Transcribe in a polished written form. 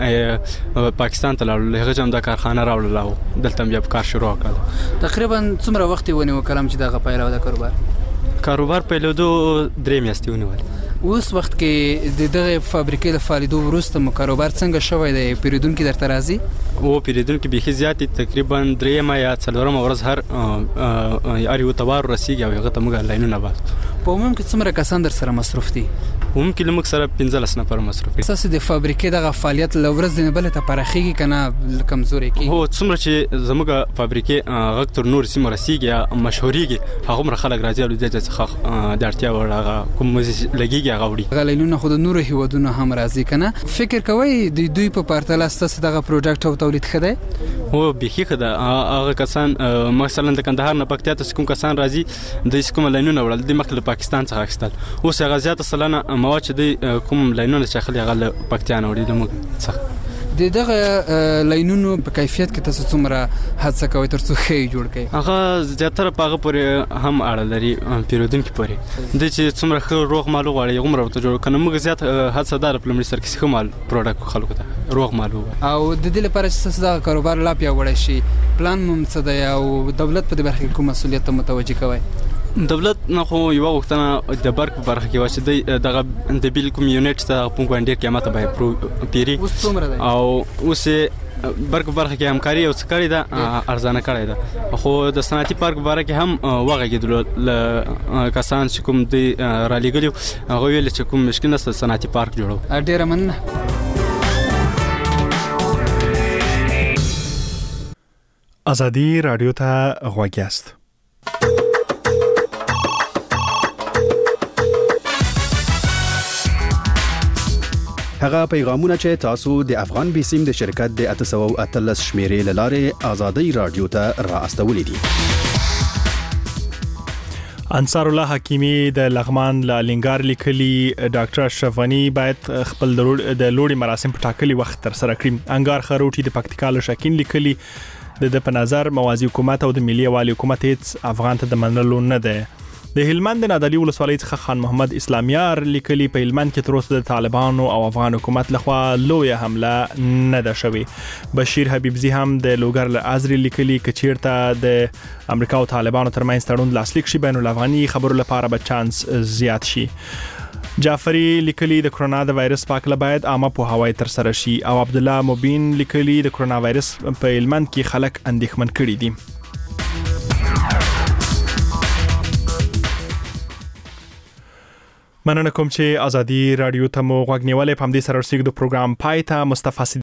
پاکستان ته لاړل، هغه هم د کارخانه راوړل او دلته بیا کار شروع کړل. تقریبا څومره وخت ونیو کلم چې دغه پیل د کاروبار پیلېدو 3 میاشتې ونیول. اوس وخت کې د دغه فابریکې د فعالیدو وروسته مو کاروبار څنګه شوی دی؟ پیرودونکي درته راځي؟ او پیرودونکي بیخي زیات دي، تقریبا 3 یا 4 ورځ هر یو تبار رسیږي او هغه ته موږ لاینونه باسو. په عموم کې څومره کسان در سره مصروف دي؟ عموم کې موږ سره 15 نفر مصروف دي. اساس د فابریکې دغه فعالیت له ورځ نه بل ته پراخیږي کنه کمزوري کیږي؟ هو څومره چې زموږ فابریکې غکتور نور سیمه رسیږي مشهوريږي، هغه مر خلک راځي او د څخه د اړتیا وړ هغه کوم لګيږي هغه وړي. غلیلونه خود نور هیوادونه هم راځي کنه؟ فکر کوي د دوی په پرتله ستاسو دغه پروډکټ او تولید خده؟ هو بیخي خده. هغه کسان مثلا د کندهار نه پکتیا ته کوم کسان راځي د کوم لاینونه وړل د مخکې پاکستان څخه اخیستل. اوس هغه زیات سلانه مواد چې د کوم لاینونه چې خلک هغه پکتیا نه وړي د موږ څخه. دغه لاینونو په کیفیت کې تاسو څومره هڅه کوئ ترڅو ښه جوړ کړئ؟ هغه زیاتره په هغه پورې هم اړه لري، پیرودونکي پورې د چې څومره ښه روغ مال غواړي هغومره ورته جوړ کنه. موږ زیات هڅه دار په لومړي سر کې ښه مال پروډکټ خلکو ته روغ مال وغواړي. او د دې لپاره چې تاسو دا کاروبار لا پیاوړی شي پلان مو څه دی او دولت په دې برخه کې کوم مسؤلیت ته متوجه کوئ؟ دولت نه خو یو وختونه د برق په برخه کې واچې دغه د بیل کوم یونټ ته په کوم ډیر قیمته به پیری او اوس برق برخه کې همکاري او څکړی ده ارزانه کړی ده. خو د صنعتي پارک باره کې هم وغږیدل کسان چې کوم دی را لګلیو هغه ویل چې کوم مشکل نشته صنعتي پارک جوړو. ډیره مننه. ازادي رادیو ته غوږ یاست. هغه پیغامونه چې تاسو د افغان بیسیم د شرکت د 813 شمیرې لاره ازادي رادیو ته را استولې دي. انصار الله حکیمی د لغمان لا لنګار لیکلي ډاکټر اشرفانی باید خپل د لوړي مراسم په ټاکلي وخت تر سره کړي. انګار خروټي د پکتیکا شاکین لیکلي د په نظر موازی حکومت او د ملي والی حکومت هیڅ افغان ته د منلو نه ده. د هلمند نادعلي ولسوالۍ څخه خان محمد اسلامیار لیکلي په هلمند کې تر اوسه د طالبانو او افغان حکومت لخوا لویه حمله نه ده شوې. بشیر حبیبزی هم د لوګر له ازري لیکلي کچیرته د امریکا او طالبانو ترمنځ تړون لاسلیک شي بین الافغاني خبرو لپاره به چانس زیات شي. جعفری لیکلي د کرونا د وایرس په اړه باید عامه پوهاوی تر سره شي او عبد الله مبین لیکلي د کرونا وایرس په هلمند کې خلک اندېښمن کړي دي. مننه کوم چې ازادي رادیو ته مو غوږ نیولې. په همدې سره رسیدو د پروګرام پای ته. مصطفی